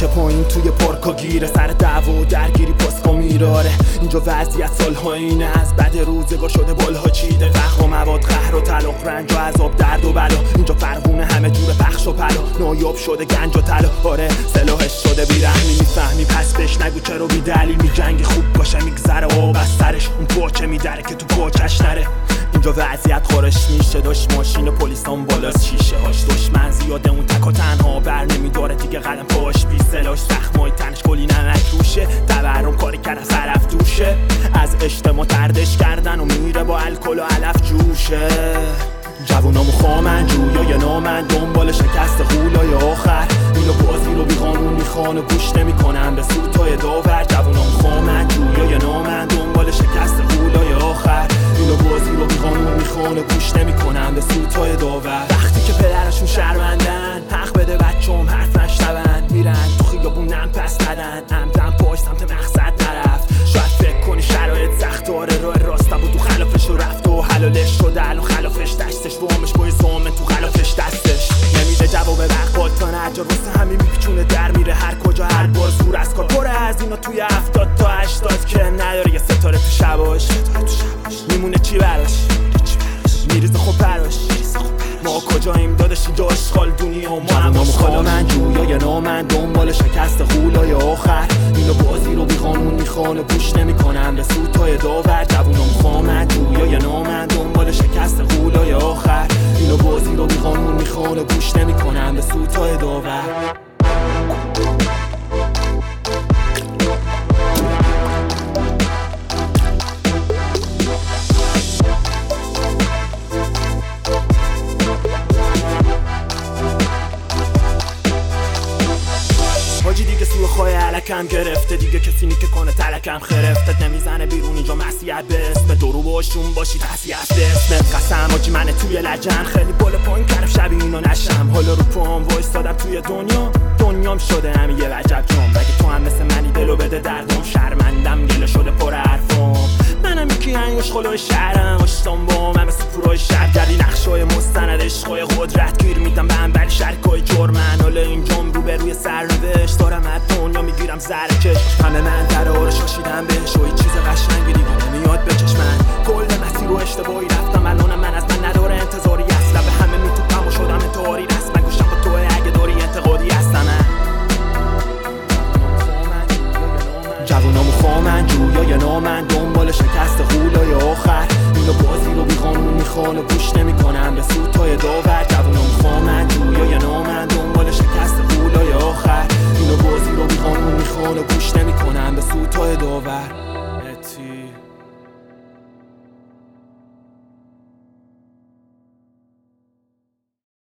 چه پایین توی پارکا گیره، سر دعوا و درگیری پاسکا میراره. اینجا وضعیت سالها اینه، از بد روزگار شده بالها چیده. قهر و مواد، قهر و طلاق، رنج و عذاب، درد و بلا. اینجا فرقونه همه جور پخش و پلا، نایاب شده گنج و طلا. آره سلاحش شده بیرحمی، میفهمی پس بهش نگو چرا بی دلیل میجنگی. خوب باشه میگذره آب از سرش، اون پاچه میدره که تو پاچش نره. اینجا وضعیت خورش میشه، داشت ماشین پلیسان بالاست شیشه هاش. دشمن زیاده اون تک و تنها بر نمیداره دیگه، قدم پاش بی سلاش. زخمای تنش کلی نمک روشه، تورم کاری کرد از طرف دوشه. از اجتماع تردش کردن و میره با الکل و علف جوشه. جوونامو خامن جویای نامن، دنبال شکست غولای آخر. اینو بازی رو بی قانون میخوان و گوش نمیکنن به سوتای داور. جوونامو خامن جویای نامن، دنبال شکست غولای آخر. اینو بازی رو بی قانون میخوان و گوش نمیکنن به سوتای داور. وقتی که پدرشون شرمندن، حق بده بچه‌ام حرف نشنون. میرن تو خیابونم پس ندن، عمدن پاش سمت مقصد نرفت. شاید فکر کنی شرایط سخت، آره راه راستم و تو خلافش رو رفت و حلالش شده الان خلافش دستش. وامش بای زامن تو خلافش دستش، نمیده جواب بقبال تا نجار. واسه همین میپیچونه در میره هر کجا هر بار. زور از کار پره از اینا توی 70 تا 80 که نداره یه ستاره تو شباش. میمونه چی براش، میریزه خب براش. ما کجاییم داداشی دو اشغال دنیا و ما هم خامن جویای نامن، دنبال شکست غولای آخر. اینو بازی رو بی قانون میخوان و گوش نمیکنن به سوتای داور. جوونام خامن جویای نامن، دنبال شکست غولای آخر. اینو بازی رو بی قانون میخوان و گوش نمیکنن به سوتای داور. حاجی دیگه سوی خواه علکم گرفته، دیگه کسی نی که کنه تلکم خرفتت. نمیزنه بیرون اینجا مسیحت به اسم درو باشون باشی تصیحت به اسمت. قسم حاجی من توی لجن، خیلی بالا پایین کردم شبیه اینو نشم. حالا رو پام وایستادم توی دنیام شده همین یه وجب جام. مگه تو هم مثل منی دلو بده دردم، شرمندم گله شده پر حرفم. منم یکی انگوش خلوی شهرم، اشتام با من مثل پورای شهر. گردی نقشای مستند عشقای قدرت گیر میدم به هم بلی شرکای جرمن. حالا اینجام رو به روی سرنوشت دارم از دنیا میگیرم زرکش. همه من دراره شاشیدم بهش و هیچ چیز قشنگی دیگه نمیاد به چشمن. کل مسیر رو اشتباهی رفتم، الانم من از من نداره انتظاری اصلا. به همه میتوپم و شدم انتحاری رسم. گوشم با توه اگه داری انتقادی هستم. جوونامو خامن جویای نامن،